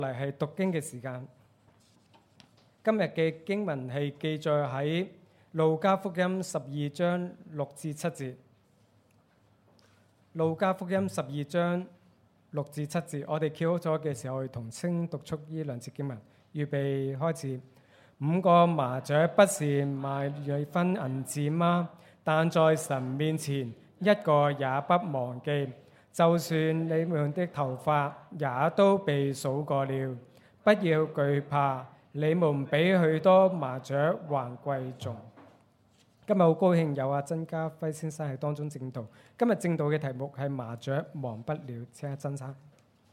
嚟係讀經嘅時間。今日嘅經文係記載喺路加福音12章6至7節。路加福音12章6至7節，我哋翹好咗嘅時候，我哋同聲讀出呢兩節經文。預備開始。5個麻雀不是賣2分銀子嗎？但在神面前，一個也不忘記。就算你們的頭髮也都被數過了，不要懼怕，你們比許多麻雀還貴重。今日好高興有阿曾家輝先生喺當中證道。今日證道嘅題目係麻雀忘不了，請阿曾生。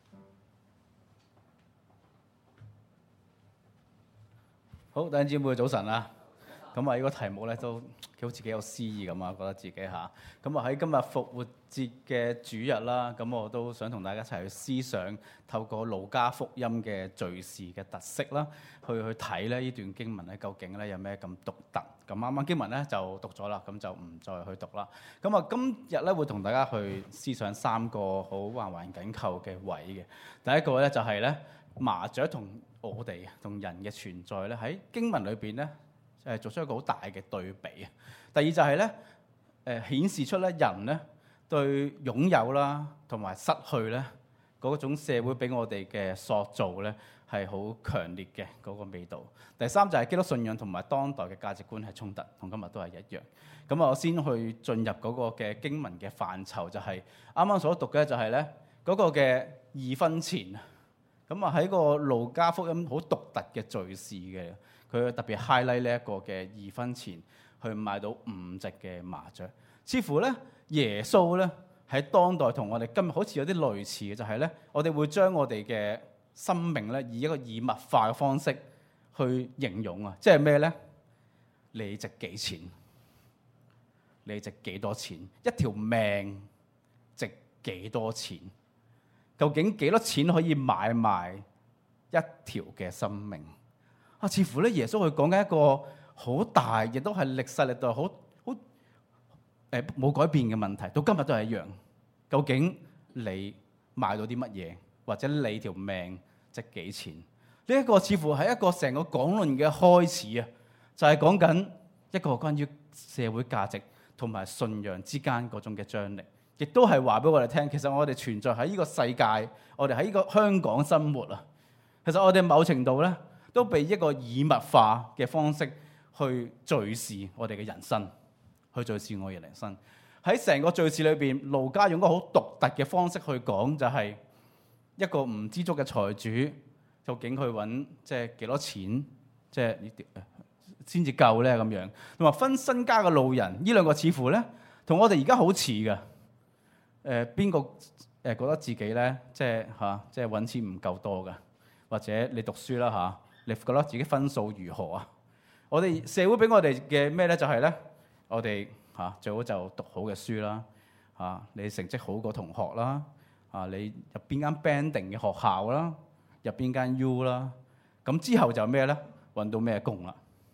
好，弟兄姊妹早晨啦。咁啊，呢個題目咧都好似幾有詩意咁啊，覺得自己嚇。咁啊喺今日復活節嘅主日啦，咁我都想同大家一齊去思想，透過路加福音嘅敘事嘅特色啦，去睇咧呢段經文咧究竟咧有咩咁獨特。咁啱啱經文咧就讀咗啦，咁就唔再去讀啦。咁啊，今日咧會同大家去思想3個好環環緊扣嘅位嘅。第一個咧就係咧麻雀同我哋同人嘅存在咧喺經文裏邊咧，做出一個好大嘅對比啊！第二就係咧，顯示出咧人咧對擁有啦同埋失去咧嗰種社會俾我哋嘅塑造咧係好強烈嘅嗰個味道。第三就係基督信仰同埋當代嘅價值觀係衝突，同今日都係一樣。咁啊，我先去進入嗰個嘅經文嘅範疇，就係啱啱所讀嘅就係咧嗰個嘅2分錢。咁啊喺個路加福音好獨特嘅敘事嘅，佢特別 highlight 呢一個嘅2分錢去買到5隻嘅麻雀。似乎咧耶穌咧喺當代同我哋今日好似有啲類似嘅，就係咧我哋會將我哋嘅生命咧以一個以物化嘅方式去形容啊，即係咩咧？你值幾錢？你值幾多錢？一條命值幾多錢？究竟幾多錢可以買賣一條嘅生命？啊，似乎咧耶穌佢講緊一個好大，亦都係歷世歷代好冇改變嘅問題，到今日都係一樣。究竟你買到啲乜嘢，或者你條命值幾錢？呢一個似乎係一個成個講論嘅開始啊，就係講緊一個關於社會價值同埋信仰之間嗰種嘅張力。亦都係話俾我哋聽，其實我哋存在喺呢個世界，我哋喺呢個香港生活啊。其實我哋某程度咧，都被一個以物化嘅方式去敘事我哋嘅人生，去敘事我嘅人生。喺成個敘事裏邊，路加用一個好獨特嘅方式去講，就係一個唔知足嘅財主，究竟去揾即係幾多錢，即係先至夠咧咁樣。同埋分身家嘅路人，呢兩個似乎咧，同我哋而家好似嘅。邊個覺得自己咧，即係揾錢唔夠多嘅，或者你讀書啦嚇，你覺得自己分數如何啊？我哋社會俾我哋嘅咩咧，就係咧，我哋最好就讀好嘅書啦，你成績好過同學啦，你入邊間 banding 嘅學校啦，入邊間 U 啦，咁之後就咩咧？揾到咩工啦？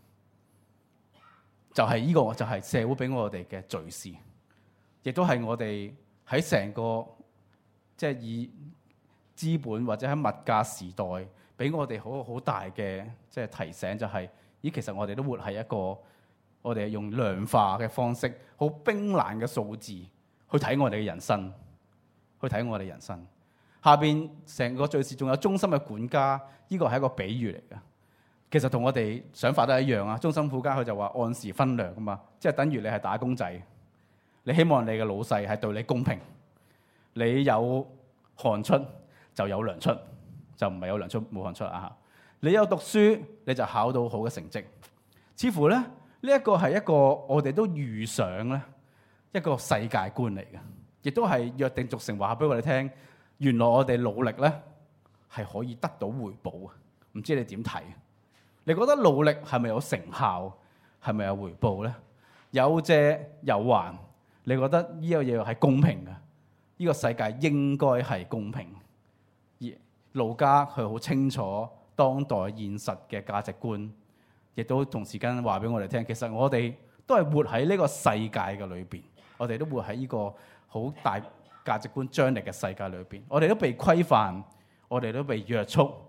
就係呢個，就係社會俾我哋嘅敘事，亦都係我哋。喺成個即係以資本或者喺物價時代，俾我哋好大嘅即係提醒，就係其實我哋都活喺一個我哋用量化嘅方式，好冰冷嘅數字去睇我哋嘅人生，去睇我哋人生。下邊成個敘事仲有中心嘅管家，呢個係一個比喻嚟嘅。其實同我哋想法都係一樣啊。中心管家佢就話按時分糧啊嘛，即係等於你係打工仔。你希望你嘅老細係對你公平，你有汗出就有糧出，就唔係有糧出冇汗出啊！你有讀書你就考到好嘅成績。似乎咧呢一個係一個我哋都預想咧一個世界觀嚟嘅，亦都係約定俗成話俾我哋聽。原來我哋努力咧係可以得到回報啊！唔知你點睇？你覺得努力係咪有成效？係咪有回報咧？有借有還。你覺得呢個嘢係公平嘅？呢個世界應該係公平。而路加佢好清楚當代現實嘅價值觀，亦都同時間話俾我哋聽，其實我哋都係活喺呢個世界嘅裏邊，我哋都活喺呢個好大價值觀張力嘅世界裏邊，我哋都被規範，我哋都被約束，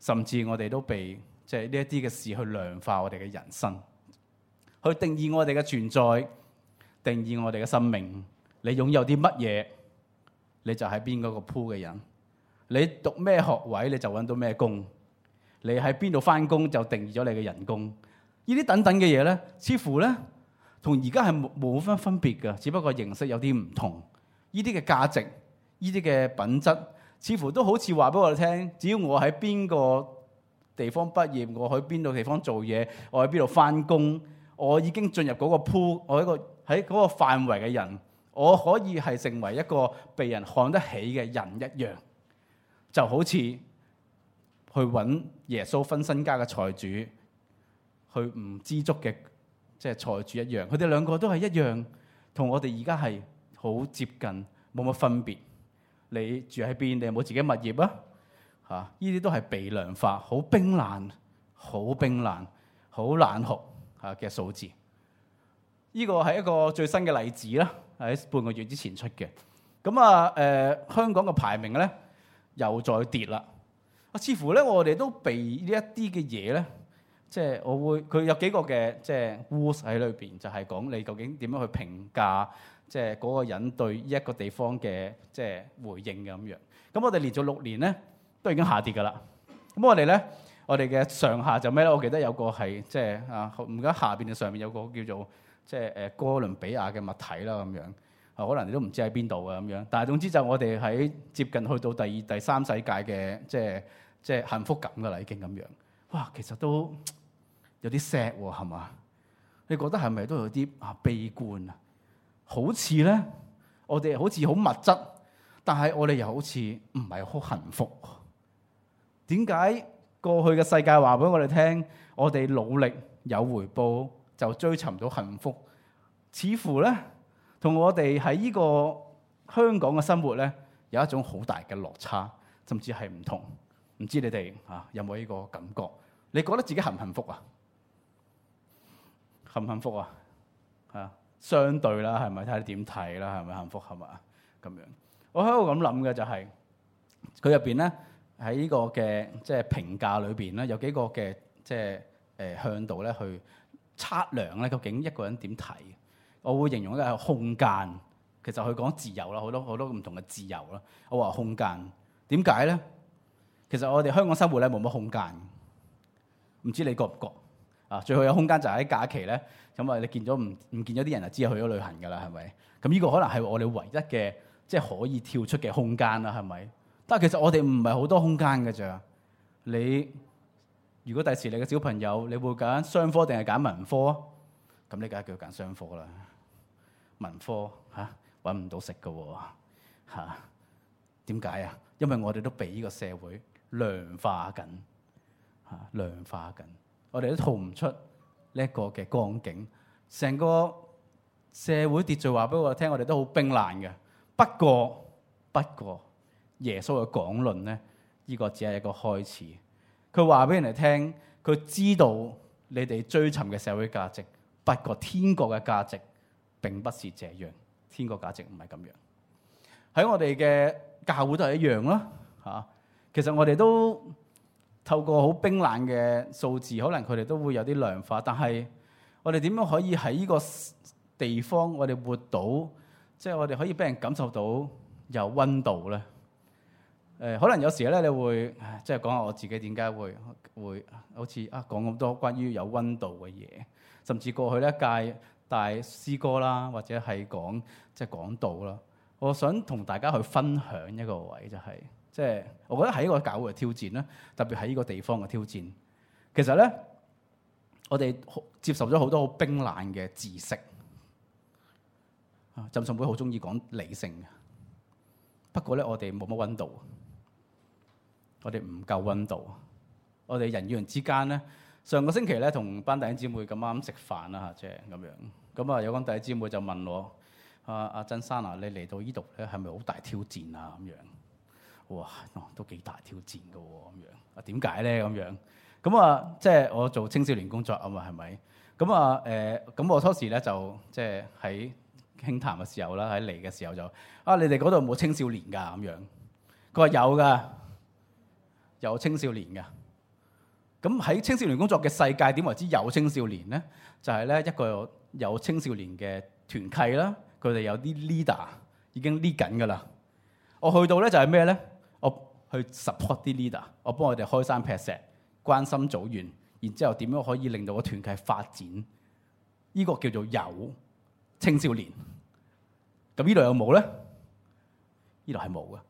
甚至我哋都被即係呢一啲嘅事去量化我哋嘅人生，去定義我哋嘅存在，定義我哋嘅生命。你擁有啲乜嘢，你就喺邊嗰個鋪嘅人。你讀咩學位，你就揾到咩工。你喺邊度返工，就定義咗你嘅人工。呢啲等等嘅嘢咧，似乎咧同而家係冇乜分別嘅，只不過形式有啲唔同。呢啲嘅價值，呢啲嘅品質，似乎都好似話俾我哋聽，只要我喺邊個地方畢業，我去邊度地方做嘢，我喺邊度返工，我已經進入嗰個鋪，我一個喺嗰個範圍嘅人，我可以係成為一個被人看得起嘅人一樣，就好似去揾耶穌分身家嘅財主，去唔知足嘅即係財主一樣。佢哋兩個都係一樣，同我哋而家係好接近，冇乜分別。你住喺邊？你有冇自己物業啊？嚇！呢啲都係被量化，好冰冷、好冰冷、好冷酷嚇嘅數字。呢個係一個最新嘅例子啦，喺半個月之前出嘅。咁香港嘅排名咧又再跌啦。似乎咧我哋都被呢一啲嘅嘢咧，即係佢有幾個嘅即係 rules 喺裏邊，就係講你究竟點樣去評價，即係嗰個人對呢一個地方嘅即係回應嘅咁樣。咁我哋連續6年咧都已經下跌㗎啦。咁我哋嘅上下就咩咧？我記得有個係即係唔記得下邊嘅上面有個叫做即係哥倫比亞嘅物體啦咁樣。可能你都唔知喺邊度嘅咁樣。但係總之就我哋喺接近去到第2、第3世界嘅即係幸福感㗎啦，已經咁樣。哇，其實都有啲 sad 喎，係嘛？你覺得係咪都有啲悲觀啊？好似咧，我哋好似好物質，但係我哋又好似唔係好幸福。點解過去嘅世界話俾我哋聽，我哋努力有回報就追尋到幸福？似乎咧，同我哋喺呢個香港嘅生活咧，有一種好大嘅落差，甚至係唔同。唔知你哋有冇呢個感覺？你覺得自己幸唔幸福啊？幸唔幸福啊？相對啦，係咪？睇你點睇啦，係咪幸福係嘛？咁樣，我喺度咁諗嘅就係佢入邊咧，喺呢個嘅即係評價裏邊咧，有幾個嘅即係向度咧去測量咧，究竟一個人點睇？我會形容一個係空間。其實佢講自由啦，好多唔同嘅自由啦。我話空間，點解咧？其實我哋香港生活咧冇乜空間，唔知你覺唔覺？最好有空間就係喺假期咧，咁你見咗唔見咗啲人就知去咗旅行㗎啦，係咪？咁呢個可能係我哋唯一嘅即係可以跳出嘅空間啦，係咪？但係其實我哋唔係好多空間㗎咋。你如果第時你嘅小朋友，你會揀商科定係揀文科？咁你梗係叫佢揀商科啦。文科揾唔到食㗎喎，點解啊？因為我哋都被呢個社會量化緊，量化緊，我哋都逃唔出呢一個嘅光景。成個社會秩序話俾我哋聽，我哋都好冰冷嘅。不過，耶穌嘅講論咧，呢個只係一個開始。佢話俾人哋聽，佢知道你哋追尋嘅社會價值，不過天國嘅價值並不是這樣。天國價值唔係咁樣。喺我哋嘅教會都係一樣啦，其實我哋都透過好冰冷嘅數字，可能佢哋都會有啲量化，但係我哋點樣可以喺呢個地方，我哋活到，即係我哋可以俾人感受到有溫度咧？可能有時咧，你會即係講下我自己點解會好似講咁多關於有溫度嘅嘢，甚至過去咧帶詩歌啦，或者係講即係講道啦。我想同大家去分享一個位，就係即係我覺得係一個教會嘅挑戰啦，特別喺呢個地方嘅挑戰。其實咧，我哋接受咗好多好冰冷嘅知識。浸信會好中意講理性嘅，不過咧我哋冇乜溫度，我哋唔夠溫度。我哋人與人之間咧，上個星期咧同班弟兄姊妹咁啱食飯啦，即係咁樣。咁有班弟兄姊妹就問我。阿曾生你嚟到呢度咧，係咪好大挑戰啊？咁樣，哇，都幾大挑戰㗎喎，咁樣。點解咧？咁樣，咁即係我做青少年工作啊嘛，係咪？咁我初時咧就即係喺傾談嘅時候啦，喺嚟嘅時候就你哋嗰度冇青少年㗎咁樣。佢話有㗎，有青少年㗎。 咁喺青少年工作嘅世界，點為之有青少年咧？就係咧一個有青少年嘅團契啦，佢哋有啲 leader 已經 lead 緊㗎啦。我去到咧就係咩咧？我去 support 啲 leader，我幫佢哋開山劈石，關心組員，然之後點樣可以令到個團契發展？呢個叫做有青少年。咁呢度有冇咧？呢度係冇嘅。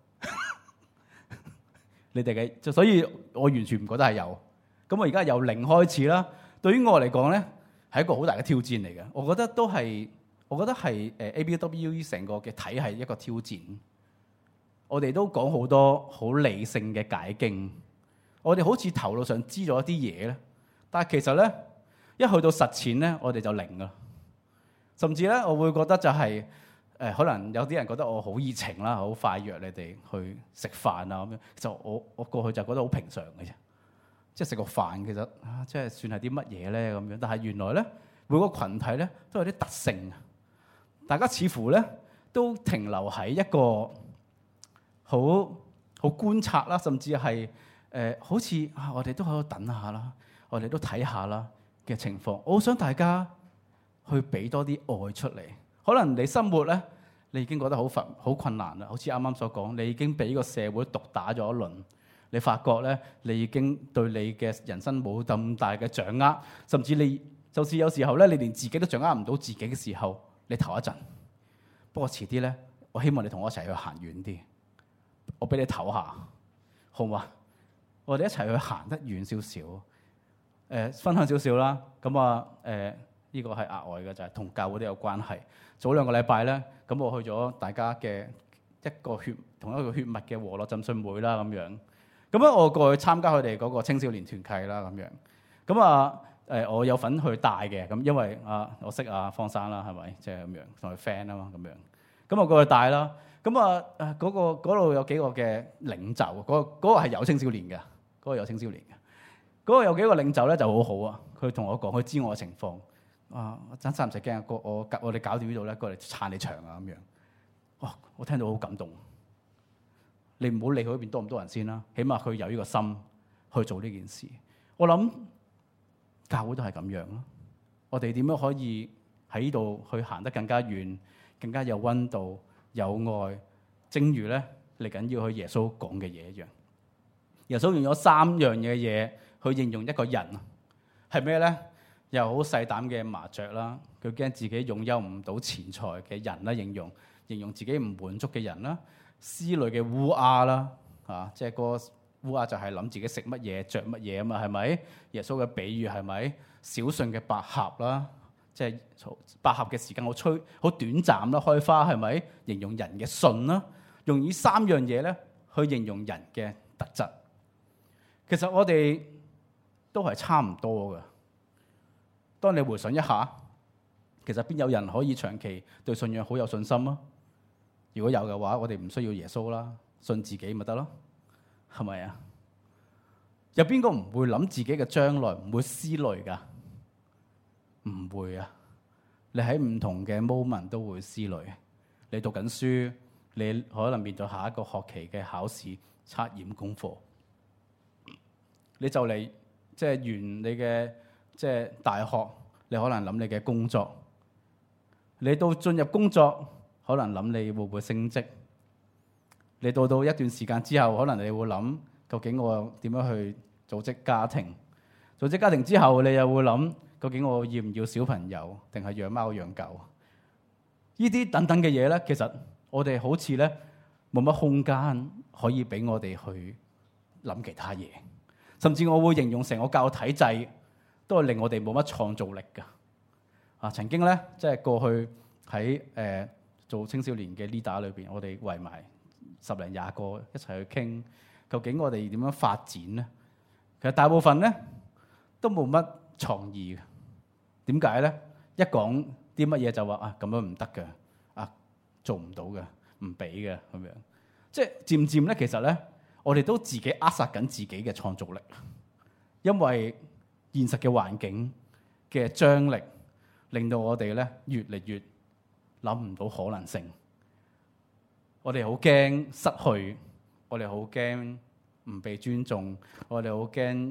你哋嘅，所以我完全唔覺得係有。咁我而家由零開始啦。對於我嚟講咧，係一個好大嘅挑戰嚟嘅。我覺得係ABWE 成個嘅體系一個挑戰。我哋都講好多好理性嘅解經，我哋好似頭腦上知咗一啲嘢咧，但係其實咧一去到實踐咧，我哋就零啦。甚至咧，我會覺得就係可能有啲人覺得我好熱情啦，好快約你哋去食飯啊咁樣。其實我過去就覺得好平常嘅啫，即係食個飯其實即係算係啲乜嘢咧咁樣。但係原來咧每個群體咧都有啲特性，大家似乎咧都停留喺一個好觀察啦，甚至係好似我哋都喺度等下啦，我哋都睇下啦嘅情況。我好想大家去俾多啲愛出嚟。可能你生活咧，你已經覺得好困難啦。好似啱啱所講，你已經俾個社會毒打咗一輪，你發覺咧，你已經對你嘅人生冇咁大嘅掌握，甚至你就是有時候咧，你連自己都掌握唔到自己嘅時候，你唞一陣。不過遲啲咧，我希望你同我一齊去行遠啲。我俾你唞下，好嘛？我哋一齊去行得遠少少，分享少少啦。咁啊，呢個係額外嘅，就係同教會都有關係。早2個禮拜咧，咁我去咗大家嘅同一個血脈嘅和樂浸信會啦，咁樣。咁咧，我過去參加佢哋嗰個青少年團契啦，咁樣。咁啊，我有份去帶嘅，咁因為我識方生啦，係咪？即係咁樣，同佢 friend 啊嘛，咁樣。咁我過去帶啦。咁嗰度有幾個嘅領袖，嗰個係有青少年嘅，嗰個有青少年嘅。嗰個有幾個領袖咧就好好啊，佢同我講，佢知我嘅情況。真唔使驚，我哋搞掂呢度咧，過嚟撐你場啊咁樣。哇！我聽到好感動。你唔好理佢嗰邊多唔多人先啦，起碼佢有呢個心去做呢件事。我諗教會都係咁樣咯。我哋點樣可以喺呢度去行得更加遠，更加有溫度、有愛？正如咧嚟緊要去耶穌講嘅嘢一樣。耶穌用咗3樣嘅嘢去形容一個人，係咩咧？又好細膽嘅麻雀啦，佢驚自己擁有唔到錢財嘅人啦，形容自己唔滿足嘅人啦。思慮嘅烏鴉啦，即係個烏鴉就係諗自己食乜嘢、着乜嘢啊嘛，係咪？耶穌嘅比喻係咪？小信嘅百合啦，即係百合嘅時間好短暫啦，開花係咪？形容人嘅信啦，用呢3樣嘢咧去形容人嘅特質。其實我哋都係差唔多㗎。當你回想一下，其實邊有人可以長期對信仰好有信心啊？如果有嘅話，我哋唔需要耶穌啦，信自己咪得咯，係咪啊？有邊個唔會諗自己嘅將來，唔會思慮㗎？唔會啊！你喺唔同嘅 moment 都會思慮。你讀緊書，你可能面對下一個學期嘅考試、測驗、功課。你就嚟即係完你嘅大學，你可能諗你嘅工作。你到進入工作，可能諗你會唔會升職。你到一段時間之後，可能你會諗究竟我點樣去組織家庭。組織家庭之後，你又會諗究竟我要唔要小朋友，定係養貓養狗？呢啲等等嘅嘢咧，其實我哋好似咧冇乜空間可以俾我哋去諗其他嘢。甚至我會形容成個教育體制都係令我哋冇乜創造力㗎。曾經咧，即係過去喺做青少年嘅 leader 裏邊，我哋圍埋10零20個一齊去傾，究竟我哋點樣發展咧？其實大部分咧都冇乜創意嘅。點解咧？一講啲乜嘢就話咁樣唔得嘅，做唔到嘅，唔俾嘅咁樣。即係漸漸咧，其實咧，我哋都自己扼殺緊自己嘅創造力，因為現實嘅環境嘅張力，令到我哋咧越嚟越諗唔到可能性。我哋好驚失去，我哋好驚唔被尊重，我哋好驚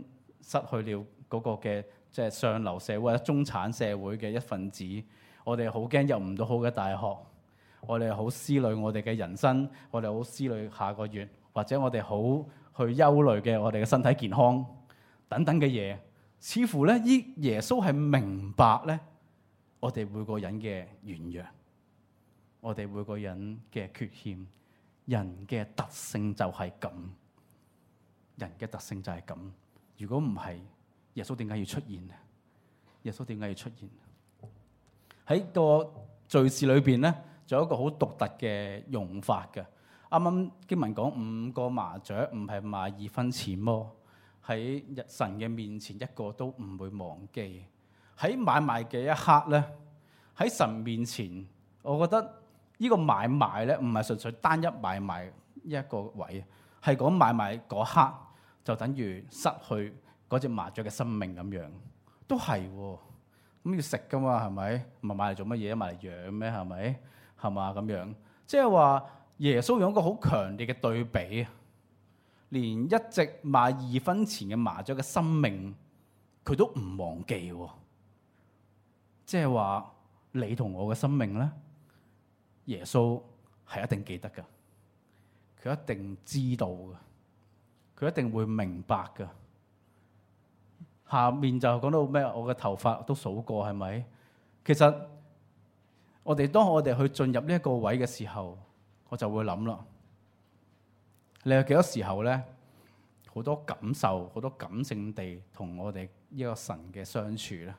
失去了嗰個嘅即係上流社會或者中產社會嘅一份子，我哋好驚入唔到好嘅大學，我哋好思慮我哋嘅人生，我哋好思慮下個月，或者我哋好去憂慮嘅我哋嘅身體健康等等嘅嘢，似乎咧耶穌係明白咧我哋每個人嘅軟弱，我哋每個人嘅缺陷，人嘅特性就係咁，人嘅特性就係咁。如果唔係，耶穌點解要出現呢？耶穌點解要出現？喺個敘事裏邊咧，仲有一個好獨特嘅用法嘅。啱啱經文講5個麻雀唔係賣2分錢麼？喺神嘅面前一個都唔會忘記。喺買賣嘅一刻咧，喺神面前，我覺得呢個買賣咧唔係純粹單一買賣一個位，係講買賣嗰刻就等於失去嗰隻麻雀嘅生命咁樣，都係喎。咁要食噶嘛，係咪？唔係買嚟做乜嘢？買嚟養咩？係咪？係嘛咁樣？即係話耶穌用一個好強烈嘅對比，連一隻賣2分錢嘅麻雀嘅生命，佢都唔忘記喎。即係話你同我嘅生命咧，耶穌係一定記得㗎，佢一定知道㗎，佢一定會明白㗎。下面就講到咩？我嘅頭髮都數過，係咪？其實當我哋去進入呢一個位嘅時候，我就會諗啦，你有幾多時候咧，好多感受、好多感性地同我哋呢個神嘅相處咧？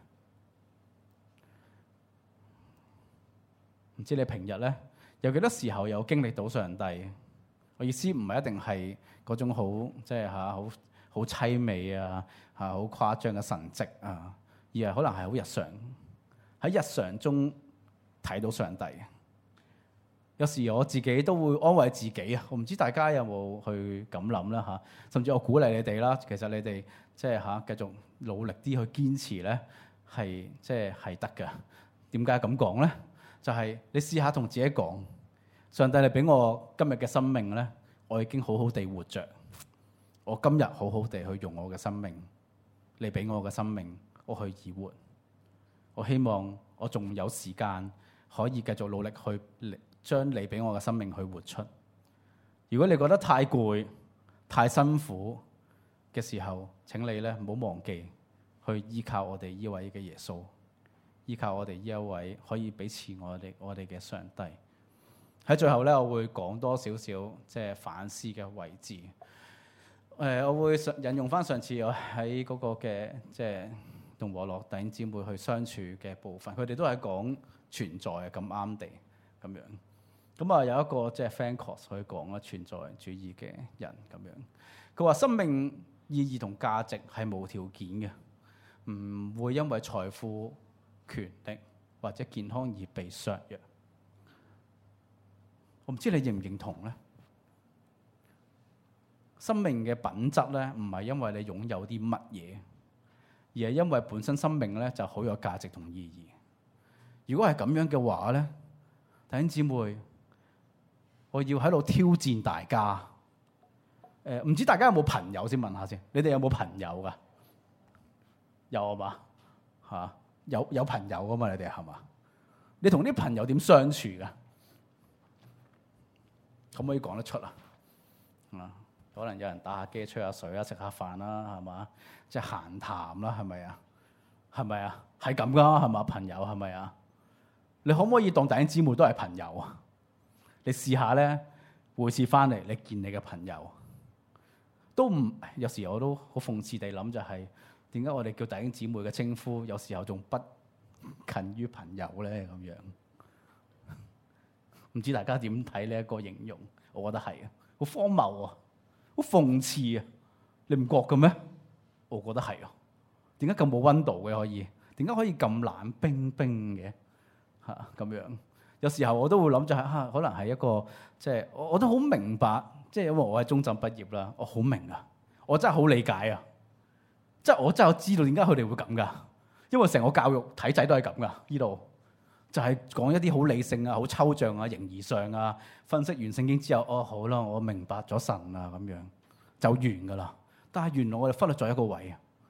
唔知你平日咧有幾多時候有經歷到上帝？我意思唔係一定係嗰種好即係好凄美啊，好誇張嘅神蹟啊，而係可能係好日常，喺日常中睇到上帝。有時我自己都會安慰自己啊，我唔知大家有冇去咁諗啦嚇，甚至我鼓勵你哋啦，其實你哋即係繼續努力啲去堅持咧，係即係得㗎。點解咁講咧？就係你試下同自己講，上帝你俾我今日嘅生命咧，我已經好好地活着。我今日好好地去用我嘅生命，你俾我嘅生命，我去而活。我希望我仲有時間可以繼續努力去將你俾我嘅生命去活出。如果你覺得太攰、太辛苦嘅時候，請你咧唔好忘記去依靠我哋呢位嘅耶穌，依靠我哋呢一位可以俾賜我哋嘅上帝。喺最後咧，我會講多少少即係反思嘅位置。我會引用翻上次我喺嗰個嘅即係同和樂弟兄姊妹去相處嘅部分，佢哋都係講存在咁啱地咁樣。咁啊有一個即係 Frankl 去講啦，存在主義嘅人咁樣。佢話生命意義同價值係無條件嘅，唔會因為財富、權力或者健康而被削弱。我唔知你認唔認同咧？生命嘅品質咧，唔係因為你擁有啲乜嘢，而係因為本身生命咧就好有價值同意義。如果係咁樣嘅話咧，弟兄姊妹，我要喺度挑戰大家。唔知大家有冇朋友先問下先？你哋有冇朋友噶？有啊嘛？嚇，有朋友噶嘛？你哋係嘛？你同啲朋友點相處噶？可唔可以講得出啊？可能有人打下機、吹下水啦、食下飯啦，係嘛？即係閒談啦，係咪啊？係咪啊？係咁噶，係嘛？朋友係咪啊？你可唔可以當弟兄姊妹都係朋友啊？你試下咧，每次翻嚟你見你嘅朋友，都唔有時我都好諷刺地諗就係點解我哋叫弟兄姊妹嘅稱呼，有時候仲不近於朋友咧咁樣？唔知大家點睇呢一個形容？我覺得係啊，好荒謬啊！好諷刺啊！你唔覺嘅咩？我覺得係啊。點解咁冇溫度嘅可以？點解可以咁冷冰冰嘅？咁樣。有時候我都會諗就係可能係一個即係我都好明白，即係因為我係中浸畢業啦，我好明啊，我真係好理解啊。即係我真係知道點解佢哋會咁噶，因為成個教育體制都係咁噶。呢度就係講一啲好理性啊、好抽象啊、形而上啊，分析完聖經之後，好啦，我明白咗神啊，咁樣就完噶啦。但係原來我哋忽略咗一個位啊，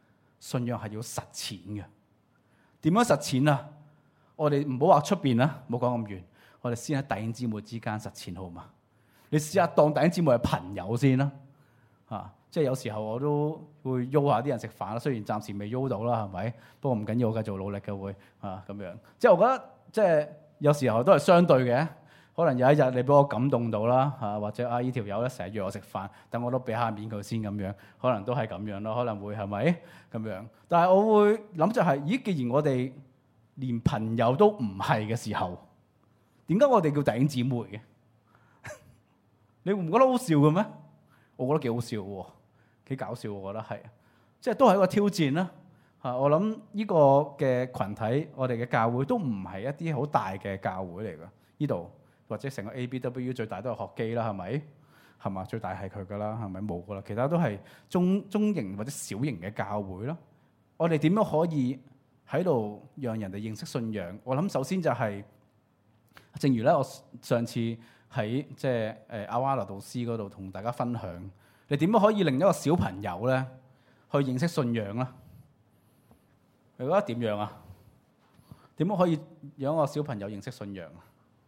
信仰係要實踐嘅。點樣實踐啊？我哋唔好話出邊啦，唔好講咁遠。我哋先喺弟兄姊妹之間實踐好嘛？你試下當弟兄姊妹係朋友先啦，即係有時候我都會邀下啲人食飯啦。雖然暫時未邀到啦，係咪？不過唔緊要，我繼續努力嘅會咁樣。即係我覺得即係有時候都係相對嘅。可能有一日你俾我感動到啦，或者呢條友咧成日約我食飯，等我都俾下面佢先咁樣，可能都係咁樣咯，可能會係咪咁樣？但係我會諗就係，咦？既然我哋連朋友都唔係嘅時候，點解我哋叫弟兄姊妹嘅？你會唔覺得好笑嘅咩？我覺得幾好笑喎，幾搞笑，我覺得係，即係都係一個挑戰啦。我諗呢個嘅群體，我哋嘅教會都唔係一啲好大嘅教會嚟㗎，呢度。或者成個 ABW 最大都係學基啦，係咪？係嘛？最大係佢噶啦，係咪？冇噶啦，其他都係中型或者小型嘅教會咯。我哋點樣可以喺度讓人哋認識信仰？我諗首先就係、是，正如咧我上次喺即係阿瓦羅導師嗰度同大家分享，你點樣可以令一個小朋友咧去認識信仰咧？你覺得點樣啊？點樣可以讓一個小朋友認識信仰？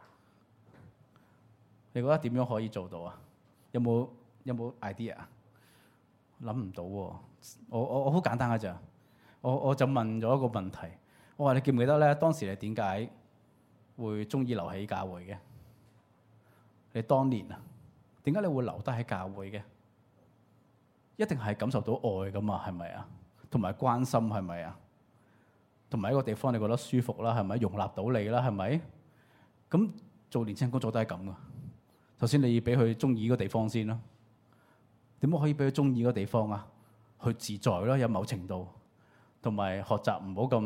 你覺得點樣可以做到啊？有冇 idea？ 諗唔到喎。我好簡單嘅咋。我就問咗一個問題。我話你記唔記得咧？當時你點解會中意留喺教會嘅？你當年啊，點解你會留低喺教會嘅？一定係感受到愛噶嘛？係咪啊？同埋關心係咪啊？同埋一個地方你覺得舒服啦，係咪？容納到你啦，係咪？咁做年青工作都係咁噶。首先你要俾佢中意呢個地方先啦。點樣可以俾佢中意嗰個地方啊？去自在咯，有某程度，同埋學習唔好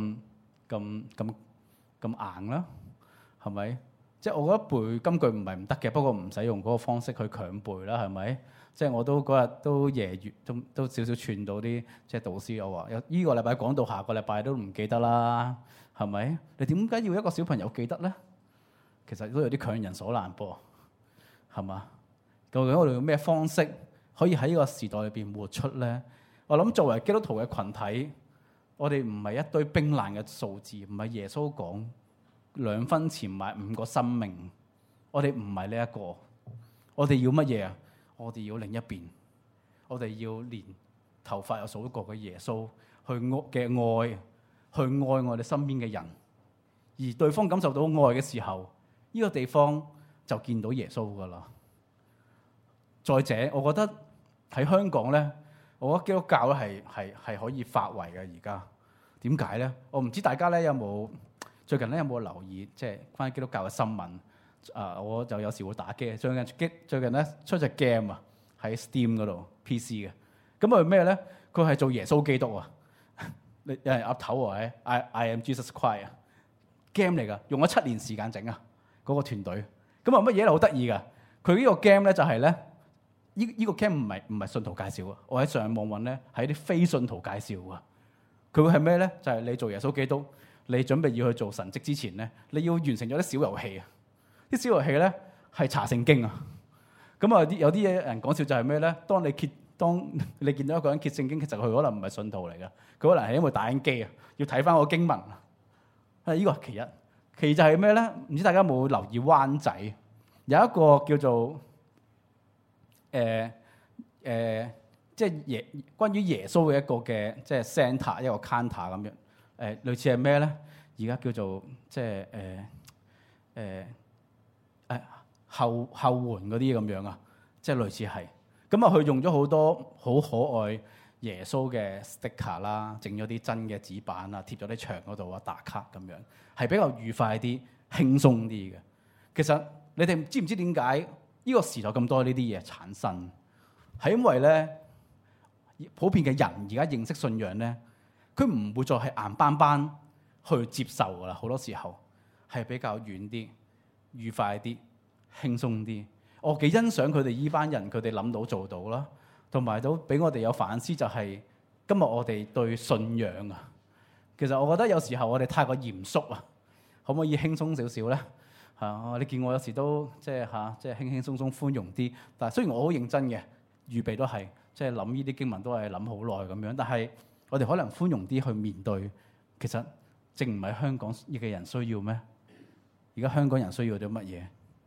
咁硬啦，係咪？即係我覺得背金句唔係唔得嘅，不過唔使用嗰個方式去強背啦，係咪？即係我都嗰日都夜月都少少串到啲即係導師，我話有呢個禮拜講到下個禮拜都唔記得啦，係咪？你點解要一個小朋友記得咧？其實都有啲強人所難噃。係嘛？究竟我哋用咩方式可以喺呢個時代裏邊活出咧？我諗作為基督徒嘅群體，我哋唔係一堆冰冷嘅數字，唔係耶穌講2分錢買5個生命。我哋唔係呢一個，我哋要乜嘢啊？我哋要另一邊，我哋要連頭髮有數過嘅耶穌去愛我哋身邊嘅人，而對方感受到愛嘅時候，呢個地方就見到耶穌噶啦。再者，我覺得喺香港咧，我覺得基督教咧係可以發圍嘅。而家點解咧？我唔知大家咧有冇最近咧有冇留意即係關於基督教嘅新聞？我就有時會打機，最近咧出隻 game 啊，喺 Steam 嗰度 PC 嘅。咁佢咩咧？佢係做耶穌基督啊！有人岌頭喎，I am Jesus Christ 啊 ！game 嚟㗎，用咗7年時間整啊！嗰個團隊。咁啊乜嘢咧好得意㗎？佢呢個 game 咧就係咧，呢個 game 唔係信徒介紹啊！我喺上網揾咧係啲非信徒介紹啊！佢會係咩咧？就係你做耶穌基督，你準備要去做神蹟之前咧，你要完成咗啲小遊戲啊！啲小遊戲咧係查聖經啊！咁啊有啲人講笑就係咩咧？當你見到一個人揭聖經，其實佢可能唔係信徒嚟㗎，佢可能係因為打緊機啊，要睇翻個經文啊！呢個係其一。其二就係咩咧？唔知大家有冇留意灣仔有一個叫做即係關於耶穌嘅一個嘅即係 centre 一個 counter 咁樣類似係咩咧？而家叫做即係後援嗰啲咁樣啊，即係類似係咁啊。佢用咗好多好可愛耶穌嘅 sticker 啦，整咗啲真嘅紙板啊，貼咗啲牆嗰度啊，打卡咁樣，係比較愉快啲、輕鬆啲嘅。其實你哋知唔知點解呢個時代咁多呢啲嘢產生？係因為咧，普遍嘅人而家認識信仰咧，佢唔會再係硬邦邦去接受噶啦。好多時候係比較遠啲、愉快啲、輕鬆啲。我幾欣賞佢哋依班人，佢哋諗到做到啦。同埋都俾我哋有反思，就係今日我哋對信仰啊，其實我覺得有時候我哋太過嚴肅啊，可唔可以輕鬆少少咧？你見我有時都即係輕輕鬆鬆寬容啲，但係雖然我好認真嘅，預備都係即係諗呢啲經文都係諗好耐咁樣，但係我哋可能寬容啲去面對。其實正唔係香港嘅人需要咩？而家香港人需要啲乜嘢？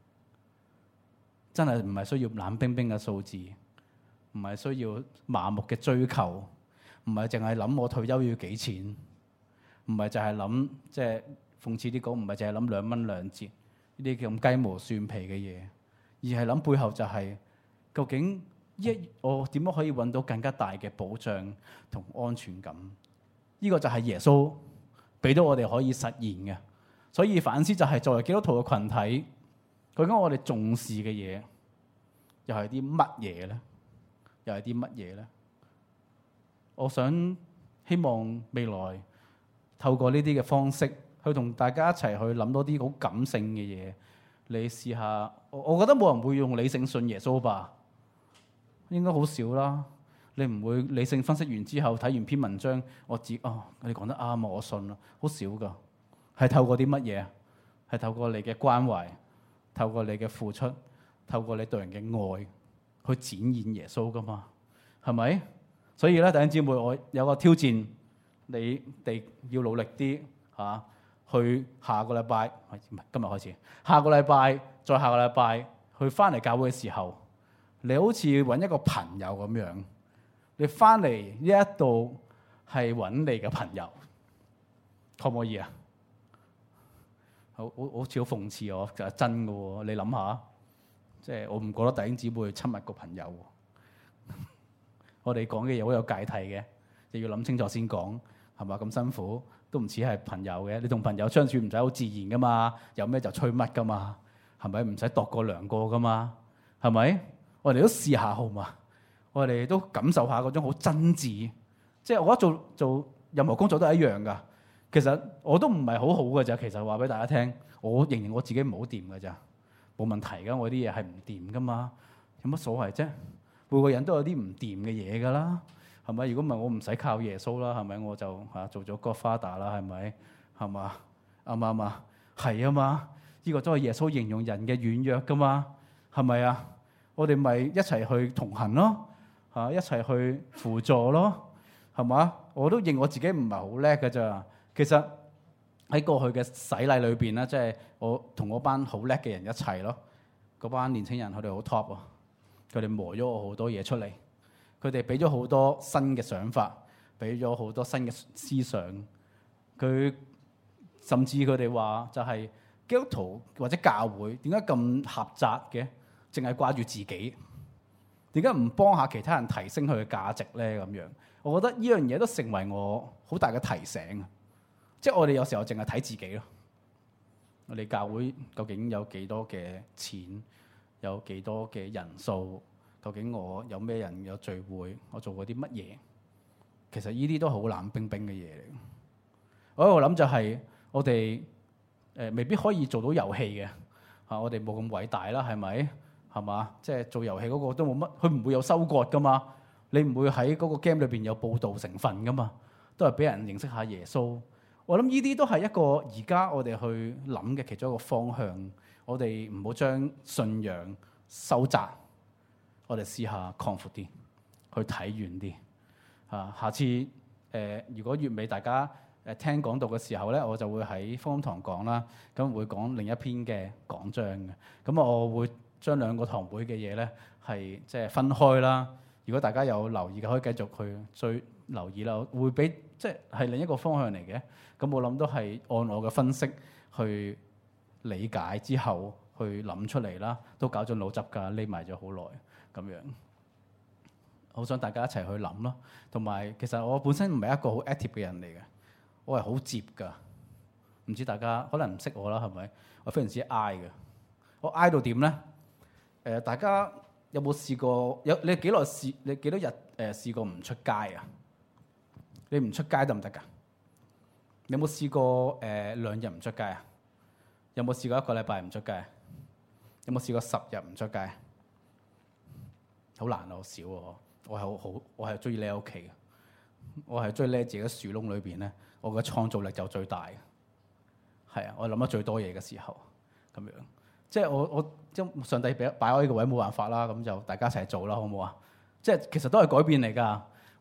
真係唔係需要冷冰冰嘅數字，唔係需要麻木嘅追求，唔係淨係諗我退休要幾錢，唔係就係諗即係諷刺啲講，唔係淨係諗2蚊2折呢啲咁雞毛蒜皮嘅嘢，而係諗背後就係究竟我點樣可以揾到更加大嘅保障同安全感？呢個就係耶穌俾到我哋可以實現嘅。所以反思就係作為基督徒嘅群體，究竟我哋重視嘅嘢又係啲乜嘢咧？又係啲乜嘢咧？我想希望未來透過呢啲嘅方式，去同大家一齊去諗多啲好感性嘅嘢。你試下，我覺得冇人會用理性信耶穌吧？應該好少啦。你唔會理性分析完之後睇完篇文章，你講得啱啊，我信啦，好少噶。係透過啲乜嘢？係透過你嘅關懷，透過你嘅付出，透過你對人嘅愛去展現耶穌噶嘛？係咪？所以咧，弟兄姊妹，我有個挑戰，你哋要努力啲嚇，去下個禮拜唔係今日開始，下個禮拜再下個禮拜去翻嚟教會嘅時候，你好似揾一個朋友咁樣，你翻嚟呢一度係揾你嘅朋友，可唔可以啊？好似好諷刺我，就係真嘅喎。你諗下，即係我唔覺得弟兄姊妹親密個朋友。我哋講嘅嘢好有芥蒂嘅，你要諗清楚先講，係嘛？咁辛苦都唔似係朋友嘅。你同朋友相處唔使好自然噶嘛，有咩就吹乜噶嘛，係咪？唔使度過量過噶嘛，係咪？我哋都試下好嘛？我哋都感受下嗰種好真摯。即係我覺得做任何工作都係一樣噶。其實我都唔係好好嘅咋，其實話俾大家聽，我認我自己唔好掂嘅咋，冇問題噶，我啲嘢係唔掂噶嘛，有乜所謂啫？每個人都有啲唔掂嘅嘢噶啦，係咪？如果唔係我唔使靠耶穌啦，係咪？我就做咗 Godfather 啦，係咪？係嘛？啱唔啱啊？係啊嘛，呢個都係耶穌形容人嘅軟弱噶嘛，係咪啊？我哋咪一齊去同行咯，一齊去輔助咯，係嘛？我都認我自己唔係好叻㗎咋。其實喺過去嘅洗禮裏邊咧，即係我同嗰班好叻嘅人一齊咯。嗰班年青人佢哋好 top 啊，佢哋磨咗我好多嘢出嚟，佢哋俾咗好多新嘅想法，俾咗好多新嘅思想。佢甚至佢哋話就係基督徒或者教會點解咁狹窄嘅，淨係掛住自己，點解唔幫下其他人提升佢嘅價值咧？咁樣，我覺得呢樣嘢都成為我好大嘅提醒。即係我哋有時候淨係睇自己咯。我哋教會究竟有幾多嘅錢，有幾多嘅人數？究竟我有咩人有聚會？我做過啲乜嘢？其實呢啲都好冷冰冰嘅嘢嚟。我喺度諗就係我哋未必可以做到遊戲嘅嚇，我哋冇咁偉大啦，係咪？係嘛？即係做遊戲嗰個都冇乜，佢唔會有收割噶嘛。你唔會喺嗰個 game 裏邊有報導成分噶嘛，都係俾人認識下耶穌。我諗呢啲都係一個而家我哋去諗嘅其中一個方向。我哋唔好將信仰收窄，我哋試下擴闊啲，去睇遠啲。下次如果月尾大家聽講道嘅時候咧，我就會喺福音堂講啦，咁會講另一篇嘅講章嘅。咁我會將兩個堂會嘅嘢咧係即係分開啦。如果大家有留意嘅，可以繼續去追留意啦。會俾即係另一個方向嚟嘅。咁我諗都係按我嘅分析去理解之後去諗出嚟啦，都搞咗腦汁㗎，匿埋咗好耐咁樣。好想大家一齊去諗咯。同埋其實我本身唔係一個好 active 嘅人嚟嘅，我係好接㗎。唔知大家可能唔識我啦，係咪？我非常之 I 嘅。我 I 到點咧？大家有冇試過？你幾多日試過唔出街啊？你唔出街得唔得㗎？有冇試過2日唔出街啊？有冇試過1個禮拜唔出街？有冇試過10日唔出街？好難啊，好少喎。我係中意匿喺屋企嘅。我係中意匿喺自己嘅樹窿裏邊咧。我嘅創造力就最大嘅。係啊，我諗得最多嘢嘅時候咁樣。即係我將上帝擺我呢個位冇辦法啦。咁就大家一齊做啦，好唔好啊？即係其實都係改變嚟㗎。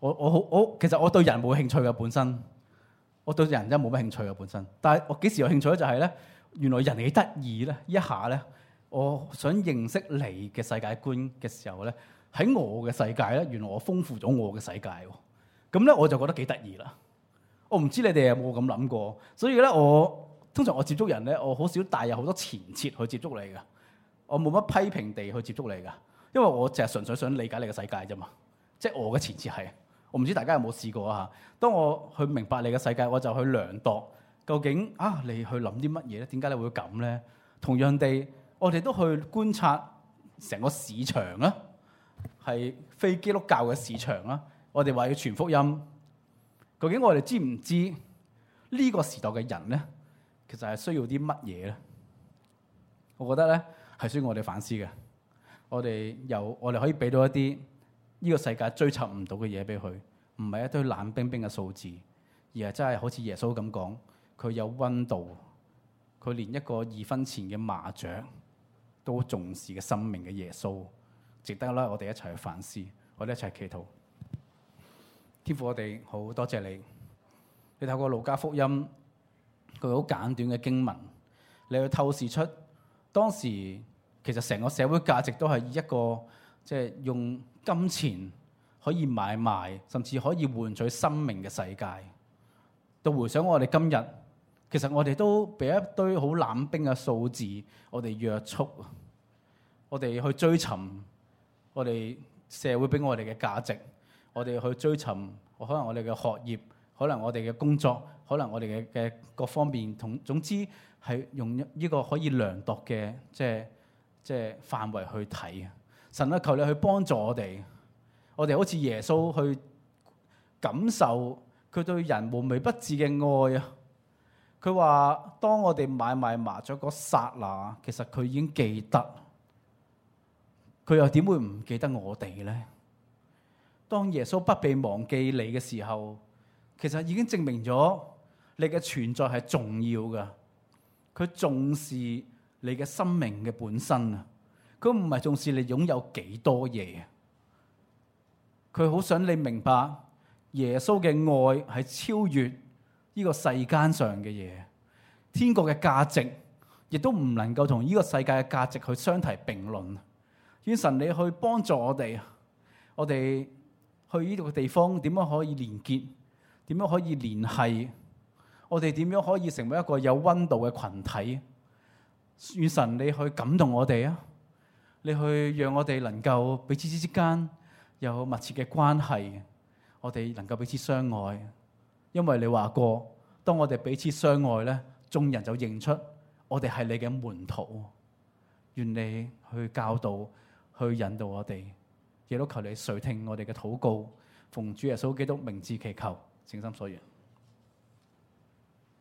其實我對人冇興趣嘅本身，我對人真係冇乜興趣嘅本身。但係我幾時有興趣咧？就係咧，原來人幾得意咧！一下咧，我想認識你嘅世界觀嘅時候咧，喺我嘅世界咧，原來我豐富咗我嘅世界喎。咁咧我就覺得幾得意啦。我唔知你哋有冇咁諗過，所以咧通常我接觸人咧，我好少帶有好多前設去接觸你㗎。我冇乜批評地去接觸你㗎，因為我淨係純粹想理解你嘅世界啫嘛。即係我嘅前設係。我唔知大家有冇試過啊？當我去明白你嘅世界，我就去量度究竟你去諗啲乜嘢咧？點解你會咁咧？同樣地，我哋都去觀察成個市場啦，係非基督教嘅市場啦。我哋話要傳福音，究竟我哋知唔知呢個時代嘅人咧，其實係需要啲乜嘢咧？我覺得咧係需要我哋反思嘅。我哋可以俾到一啲呢個世界追尋唔到嘅嘢俾佢，唔係一堆冷冰冰嘅數字，而係真係好似耶穌咁講，佢有溫度，佢連一個2分錢嘅麻雀都重視嘅生命嘅耶穌，值得啦！我哋一齊去反思，我哋一齊祈禱。天父，我哋好多謝你，你透過路加福音佢好簡短嘅經文，你去透視出當時其實成個社會價值都係以一個即係用金錢可以買賣，甚至可以換取生命嘅世界。到回想我哋今日，其實我哋都俾一堆好冷冰嘅數字，我哋約束，我哋去追尋我哋社會俾我哋嘅價值，我哋去追尋可能我哋嘅學業，可能我哋嘅工作，可能我哋嘅各方面，總之係用呢個可以量度嘅即係範圍去睇。神啊，求你去幫助我哋好似耶穌去感受佢對人無微不至嘅愛啊！佢話當我哋買賣麻雀嗰剎那，其實佢已經記得，佢又點會唔記得我哋咧？當耶穌不被忘記你嘅時候，其實已經證明咗你嘅存在係重要噶。佢重視你嘅生命嘅本身啊！佢唔係重視你擁有幾多嘢，佢好想你明白耶穌嘅愛係超越呢個世間上嘅嘢，天國嘅價值亦都唔能夠同呢個世界嘅價值去相提並論。願神你去幫助我哋去呢度嘅地方點樣可以連結，點樣可以聯繫，我哋點樣可以成為一個有溫度嘅群體。願神你去感動我哋啊！你去讓我哋能夠彼此之間有密切嘅關係，我哋能夠彼此相愛。因為你話過，當我哋彼此相愛咧，眾人就認出我哋係你嘅門徒。願你去教導，去引導我哋，亦都求你垂聽我哋嘅禱告，奉主耶穌基督名字祈求，誠心所願。